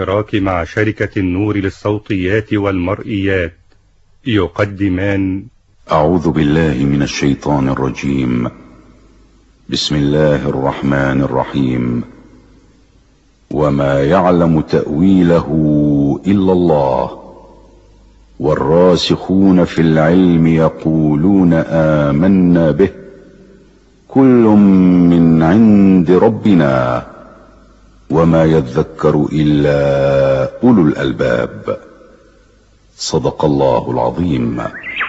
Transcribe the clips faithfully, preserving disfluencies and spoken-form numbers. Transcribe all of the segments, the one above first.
بالاشتراك مع شركة النور للصوتيات والمرئيات يقدمان أعوذ بالله من الشيطان الرجيم. بسم الله الرحمن الرحيم. وما يعلم تأويله إلا الله والراسخون في العلم يقولون آمنا به كل من عند ربنا وما يذكر إلا أولو الألباب. صدق الله العظيم.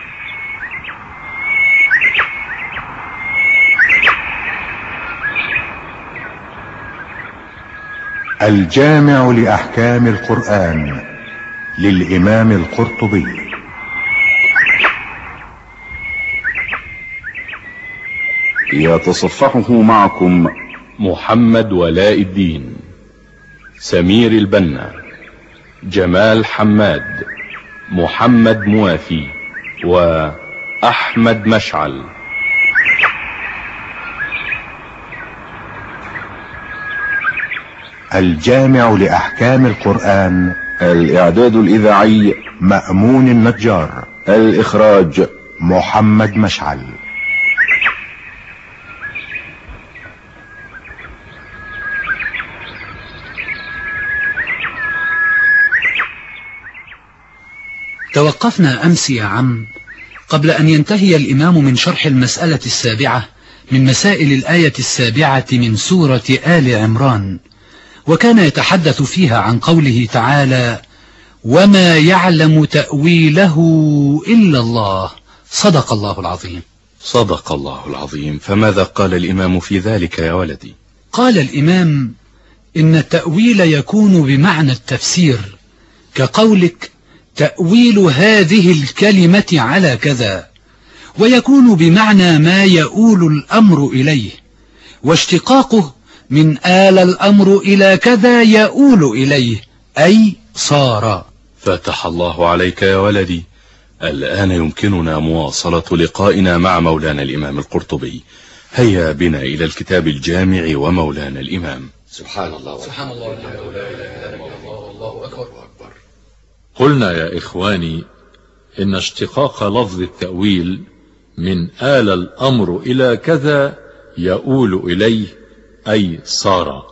الجامع لأحكام القرآن للإمام القرطبي. يتصفحه معكم محمد ولاء الدين، سمير البنا، جمال حماد، محمد موافي، وأحمد مشعل. الجامع لأحكام القرآن. الإعداد الإذاعي مأمون النجار. الإخراج محمد مشعل. توقفنا أمس يا عم قبل أن ينتهي الإمام من شرح المسألة السابعة من مسائل الآية السابعة من سورة آل عمران، وكان يتحدث فيها عن قوله تعالى: وما يعلم تأويله إلا الله. صدق الله العظيم. صدق الله العظيم. فماذا قال الإمام في ذلك يا ولدي؟ قال الإمام: إن التأويل يكون بمعنى التفسير، كقولك تأويل هذه الكلمة على كذا، ويكون بمعنى ما يؤول الأمر إليه، واشتقاقه من آل الأمر إلى كذا يؤول إليه، أي صار. فتح الله عليك يا ولدي. الآن يمكننا مواصلة لقائنا مع مولانا الإمام القرطبي. هيا بنا إلى الكتاب الجامع ومولانا الإمام. سبحان الله سبحان الله والحمد لله والله أكبر. قلنا يا إخواني إن اشتقاق لفظ التأويل من آل الأمر إلى كذا يؤول إليه أي صار،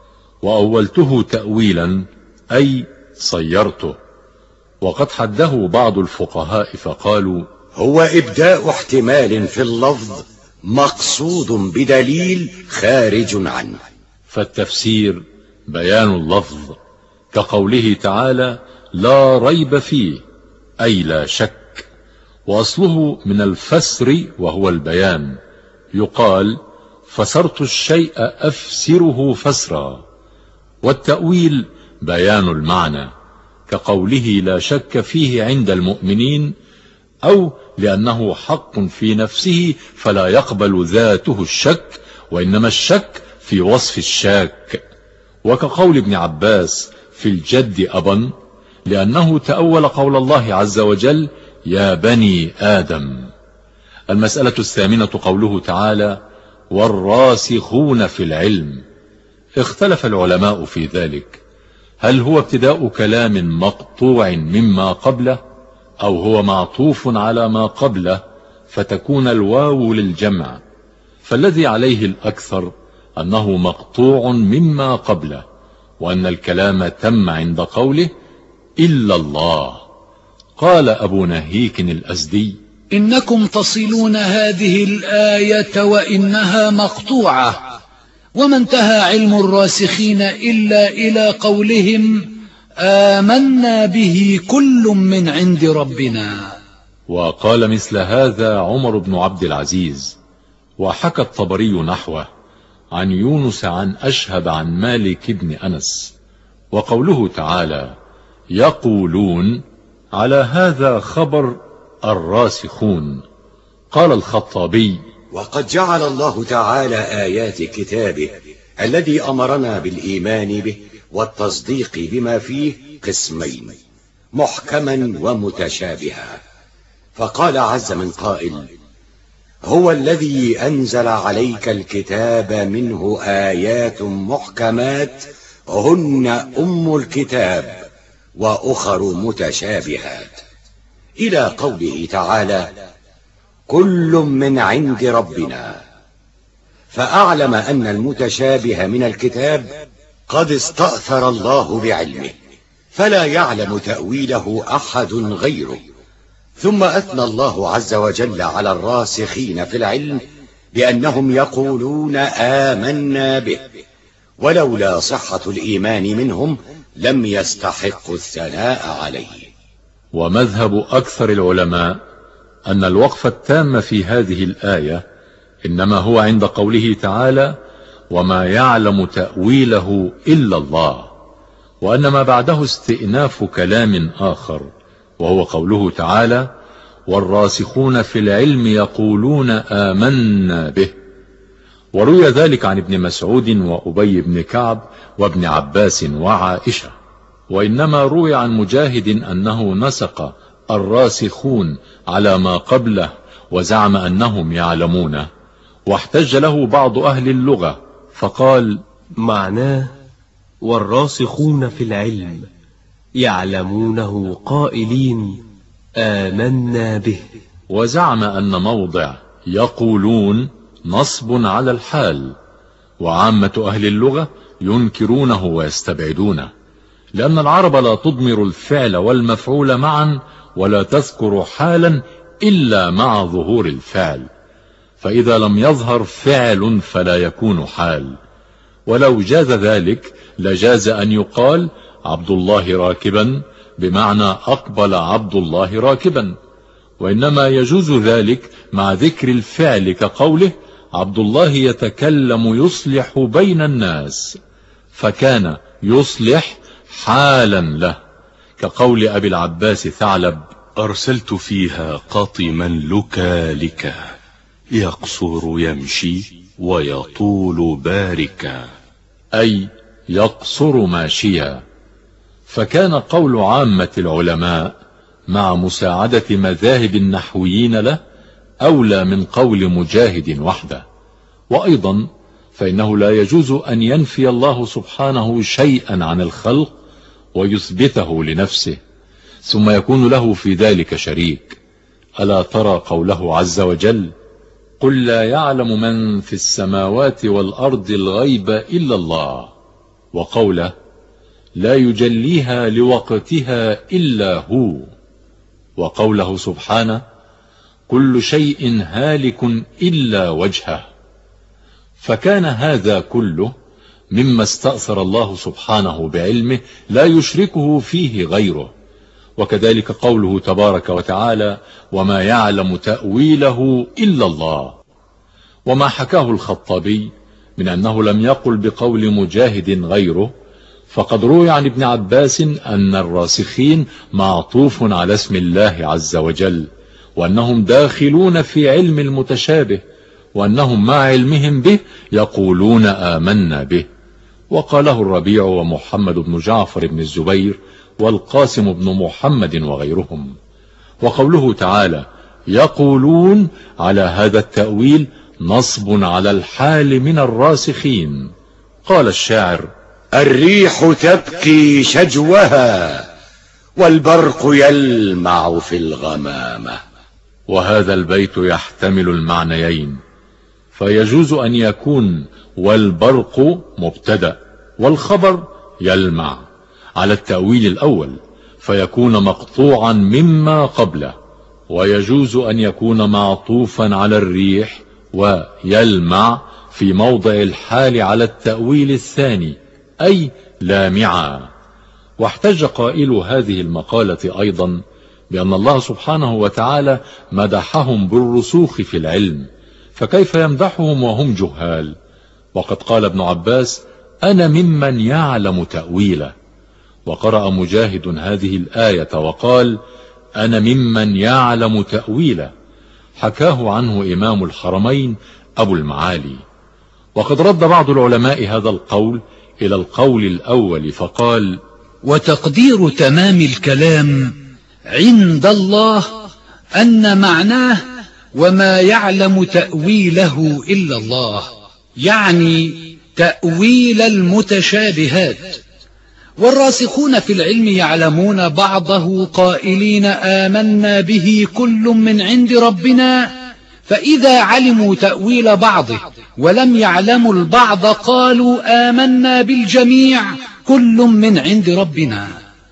وأولته تأويلا أي صيرته. وقد حده بعض الفقهاء فقالوا: هو إبداء احتمال في اللفظ مقصود بدليل خارج عنه. فالتفسير بيان اللفظ، كقوله تعالى: لا ريب فيه أي لا شك، وأصله من الفسر وهو البيان. يقال: فسرت الشيء أفسره فسرا. والتأويل بيان المعنى، كقوله: لا شك فيه عند المؤمنين، أو لأنه حق في نفسه فلا يقبل ذاته الشك، وإنما الشك في وصف الشاك. وكقول ابن عباس في الجد أبا، لأنه تأول قول الله عز وجل: يا بني آدم. المسألة الثامنة قوله تعالى: والراسخون في العلم. اختلف العلماء في ذلك، هل هو ابتداء كلام مقطوع مما قبله، أو هو معطوف على ما قبله فتكون الواو للجمع. فالذي عليه الأكثر أنه مقطوع مما قبله، وأن الكلام تم عند قوله إلا الله. قال أبو نهيك الأزدي: إنكم تصلون هذه الآية وإنها مقطوعة، وما انتهى علم الراسخين إلا إلى قولهم آمنا به كل من عند ربنا. وقال مثل هذا عمر بن عبد العزيز. وحكى الطبري نحوه عن يونس عن أشهب عن مالك بن أنس. وقوله تعالى يقولون على هذا خبر الراسخون. قال الخطابي: وقد جعل الله تعالى آيات كتابه الذي أمرنا بالإيمان به والتصديق بما فيه قسمين: محكما ومتشابها. فقال عز من قائل: هو الذي أنزل عليك الكتاب منه آيات محكمات هن أم الكتاب وأخر متشابهات، إلى قوله تعالى كل من عند ربنا، فأعلم أن المتشابه من الكتاب قد استأثر الله بعلمه فلا يعلم تأويله أحد غيره. ثم أثنى الله عز وجل على الراسخين في العلم بأنهم يقولون آمنا به، ولولا صحة الإيمان منهم لم يستحقوا الثناء عليه. ومذهب أكثر العلماء أن الوقف التام في هذه الآية إنما هو عند قوله تعالى وما يعلم تأويله إلا الله، وأن ما بعده استئناف كلام آخر وهو قوله تعالى والراسخون في العلم يقولون آمنا به. وروي ذلك عن ابن مسعود وأبي بن كعب وابن عباس وعائشة. وإنما روي عن مجاهد أنه نسق الراسخون على ما قبله وزعم أنهم يعلمونه، واحتج له بعض أهل اللغة فقال معناه والراسخون في العلم يعلمونه قائلين آمنا به. وزعم أن موضع يقولون نصب على الحال، وعامة أهل اللغة ينكرونه ويستبعدونه، لأن العرب لا تضمر الفعل والمفعول معا ولا تذكر حالا إلا مع ظهور الفعل، فإذا لم يظهر فعل فلا يكون حال. ولو جاز ذلك لجاز أن يقال عبد الله راكبا بمعنى أقبل عبد الله راكبا، وإنما يجوز ذلك مع ذكر الفعل كقوله عبد الله يتكلم يصلح بين الناس، فكان يصلح حالا له، كقول أبي العباس ثعلب أرسلت فيها قاطما لكالكا يقصر يمشي ويطول باركا، أي يقصر ماشيا. فكان قول عامة العلماء مع مساعدة مذاهب النحويين له أولى من قول مجاهد وحده. وأيضا فإنه لا يجوز أن ينفي الله سبحانه شيئا عن الخلق ويثبته لنفسه ثم يكون له في ذلك شريك. ألا ترى قوله عز وجل قل لا يعلم من في السماوات والأرض الغيب إلا الله، وقوله لا يجليها لوقتها إلا هو، وقوله سبحانه كل شيء هالك إلا وجهه. فكان هذا كله مما استأثر الله سبحانه بعلمه لا يشركه فيه غيره. وكذلك قوله تبارك وتعالى وما يعلم تأويله إلا الله. وما حكاه الخطابي من أنه لم يقل بقول مجاهد غيره، فقد روي عن ابن عباس أن الراسخين معطوف على اسم الله عز وجل، وأنهم داخلون في علم المتشابه، وأنهم مع علمهم به يقولون آمنا به. وقاله الربيع ومحمد بن جعفر بن الزبير والقاسم بن محمد وغيرهم. وقوله تعالى يقولون على هذا التأويل نصب على الحال من الراسخين. قال الشاعر الريح تبكي شجوها والبرق يلمع في الغمامة. وهذا البيت يحتمل المعنيين، فيجوز أن يكون والبرق مبتدأ والخبر يلمع على التأويل الأول فيكون مقطوعا مما قبله، ويجوز أن يكون معطوفا على الريح ويلمع في موضع الحال على التأويل الثاني أي لامعا. واحتج قائل هذه المقالة أيضا بأن الله سبحانه وتعالى مدحهم بالرسوخ في العلم، فكيف يمدحهم وهم جهال؟ وقد قال ابن عباس أنا ممن يعلم تأويله. وقرأ مجاهد هذه الآية وقال أنا ممن يعلم تأويله، حكاه عنه إمام الحرمين أبو المعالي. وقد رد بعض العلماء هذا القول إلى القول الأول فقال وتقدير تمام الكلام عند الله أن معناه وما يعلم تأويله إلا الله، يعني تأويل المتشابهات. والراسخون في العلم يعلمون بعضه قائلين آمنا به كل من عند ربنا، فإذا علموا تأويل بعضه ولم يعلموا البعض قالوا آمنا بالجميع كل من عند ربنا.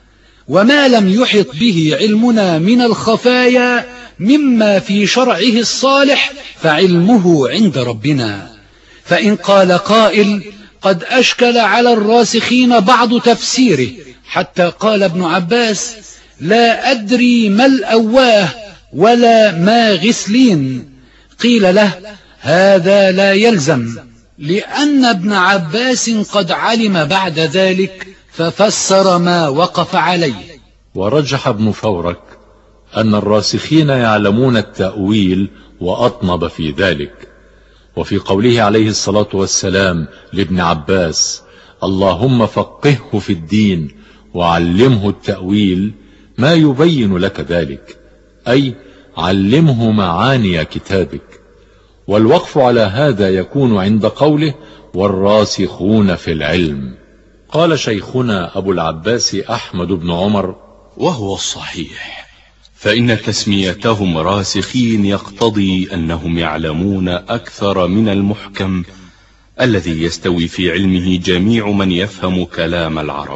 وما لم يحط به علمنا من الخفايا مما في شرعه الصالح فعلمه عند ربنا. فإن قال قائل قد أشكل على الراسخين بعض تفسيره حتى قال ابن عباس لا أدري ما الأواه ولا ما غسلين، قيل له هذا لا يلزم، لأن ابن عباس قد علم بعد ذلك ففسر ما وقف عليه. ورجح ابن فورك أن الراسخين يعلمون التأويل وأطنب في ذلك. وفي قوله عليه الصلاة والسلام لابن عباس اللهم فقهه في الدين وعلمه التأويل ما يبين لك ذلك، أي علمه معاني كتابك. والوقف على هذا يكون عند قوله والراسخون في العلم. قال شيخنا أبو العباس أحمد بن عمر وهو الصحيح، فإن تسميتهم راسخين يقتضي أنهم يعلمون أكثر من المحكم الذي يستوي في علمه جميع من يفهم كلام العرب.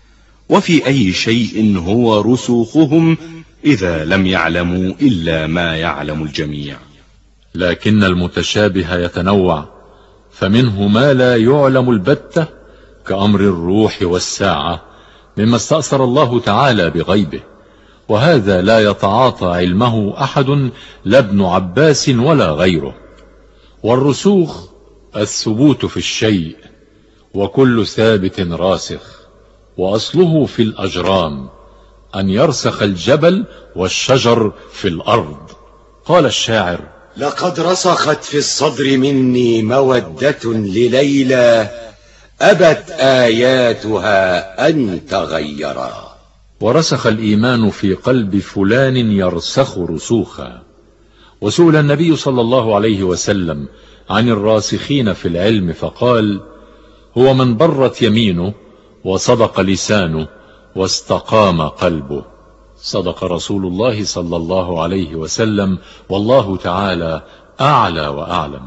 وفي أي شيء هو رسوخهم إذا لم يعلموا إلا ما يعلم الجميع. لكن المتشابه يتنوع، فمنه ما لا يعلم البتة كأمر الروح والساعة مما استأثر الله تعالى بغيبه، وهذا لا يتعاطى علمه أحد لا ابن عباس ولا غيره. والرسوخ الثبوت في الشيء، وكل ثابت راسخ، وأصله في الأجرام أن يرسخ الجبل والشجر في الأرض. قال الشاعر لقد رسخت في الصدر مني مودة لليلى أبت آياتها أن تغيرا. ورسخ الإيمان في قلب فلان يرسخ رسوخا. وسئل النبي صلى الله عليه وسلم عن الراسخين في العلم فقال هو من برت يمينه وصدق لسانه واستقام قلبه. صدق رسول الله صلى الله عليه وسلم، والله تعالى أعلى وأعلم.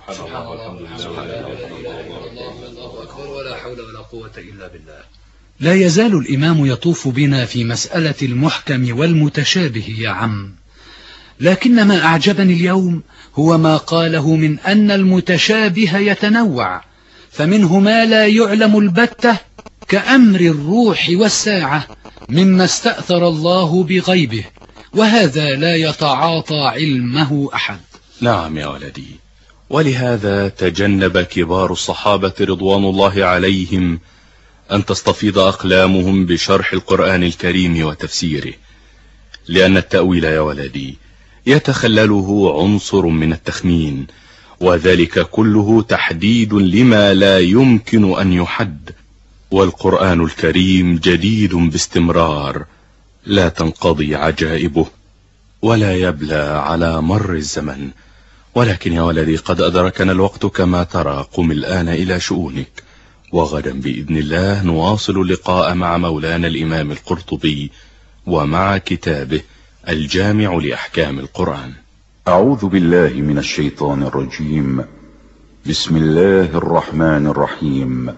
لا يزال الإمام يطوف بنا في مسألة المحكم والمتشابه يا عم، لكن ما أعجبني اليوم هو ما قاله من أن المتشابه يتنوع، فمنه ما لا يعلم البتة كأمر الروح والساعة مما استأثر الله بغيبه، وهذا لا يتعاطى علمه أحد. نعم يا ولدي، ولهذا تجنب كبار الصحابة رضوان الله عليهم أن تستفيض أقلامهم بشرح القرآن الكريم وتفسيره، لأن التأويل يا ولدي يتخلله عنصر من التخمين، وذلك كله تحديد لما لا يمكن أن يحد. والقرآن الكريم جديد باستمرار، لا تنقضي عجائبه ولا يبلى على مر الزمن. ولكن يا ولدي قد أدركنا الوقت كما ترى، قم الآن إلى شؤونك، وغدا بإذن الله نواصل اللقاء مع مولانا الإمام القرطبي ومع كتابه الجامع لأحكام القرآن. أعوذ بالله من الشيطان الرجيم. بسم الله الرحمن الرحيم.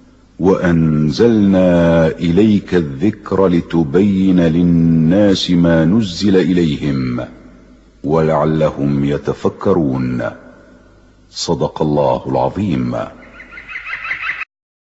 وأنزلنا إليك الذكر لتبين للناس ما نزل إليهم ولعلهم يتفكرون. صدق الله العظيم.